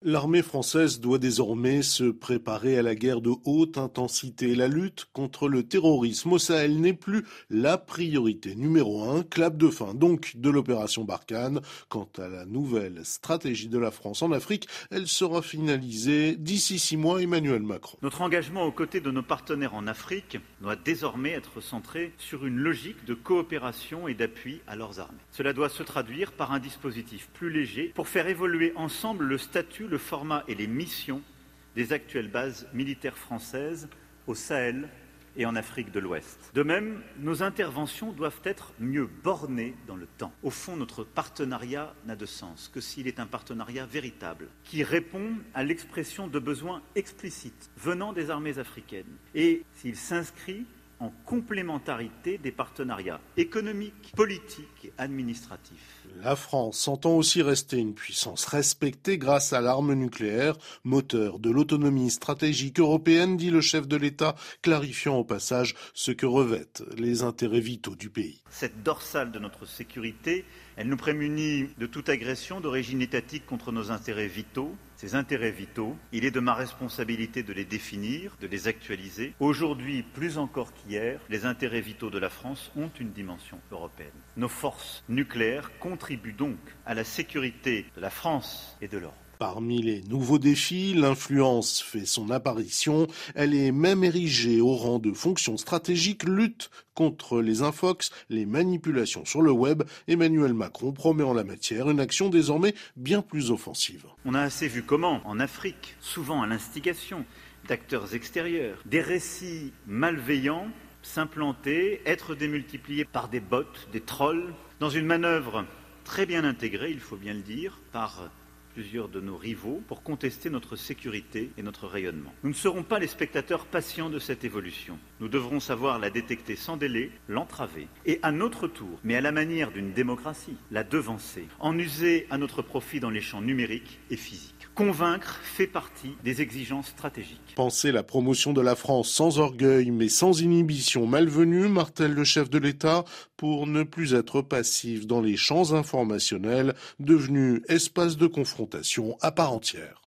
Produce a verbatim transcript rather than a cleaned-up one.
L'armée française doit désormais se préparer à la guerre de haute intensité. La lutte contre le terrorisme au Sahel n'est plus la priorité numéro un. Clap de fin donc de l'opération Barkhane. Quant à la nouvelle stratégie de la France en Afrique, elle sera finalisée d'ici six mois. Emmanuel Macron. Notre engagement aux côtés de nos partenaires en Afrique doit désormais être centré sur une logique de coopération et d'appui à leurs armées. Cela doit se traduire par un dispositif plus léger pour faire évoluer ensemble le statut, le format et les missions des actuelles bases militaires françaises au Sahel et en Afrique de l'Ouest. De même, nos interventions doivent être mieux bornées dans le temps. Au fond, notre partenariat n'a de sens que s'il est un partenariat véritable, qui répond à l'expression de besoins explicites venant des armées africaines, et s'il s'inscrit en complémentarité des partenariats économiques, politiques et administratifs. La France entend aussi rester une puissance respectée grâce à l'arme nucléaire, moteur de l'autonomie stratégique européenne, dit le chef de l'État, clarifiant au passage ce que revêtent les intérêts vitaux du pays. Cette dorsale de notre sécurité, elle nous prémunit de toute agression d'origine étatique contre nos intérêts vitaux. Ces intérêts vitaux, il est de ma responsabilité de les définir, de les actualiser. Aujourd'hui, plus encore qu'hier, les intérêts vitaux de la France ont une dimension européenne. Nos forces nucléaires contribuent donc à la sécurité de la France et de l'Europe. Parmi les nouveaux défis, l'influence fait son apparition. Elle est même érigée au rang de fonction stratégique, lutte contre les infox, les manipulations sur le web. Emmanuel Macron promet en la matière une action désormais bien plus offensive. On a assez vu comment, en Afrique, souvent à l'instigation d'acteurs extérieurs, des récits malveillants s'implanter, être démultipliés par des bots, des trolls, dans une manœuvre très bien intégrée, il faut bien le dire, par plusieurs de nos rivaux pour contester notre sécurité et notre rayonnement. Nous ne serons pas les spectateurs patients de cette évolution. Nous devrons savoir la détecter sans délai, l'entraver et à notre tour, mais à la manière d'une démocratie, la devancer, en user à notre profit dans les champs numériques et physiques. Convaincre fait partie des exigences stratégiques. Penser la promotion de la France sans orgueil mais sans inhibition malvenue, martèle le chef de l'État, pour ne plus être passif dans les champs informationnels devenus espaces de confrontation à part entière.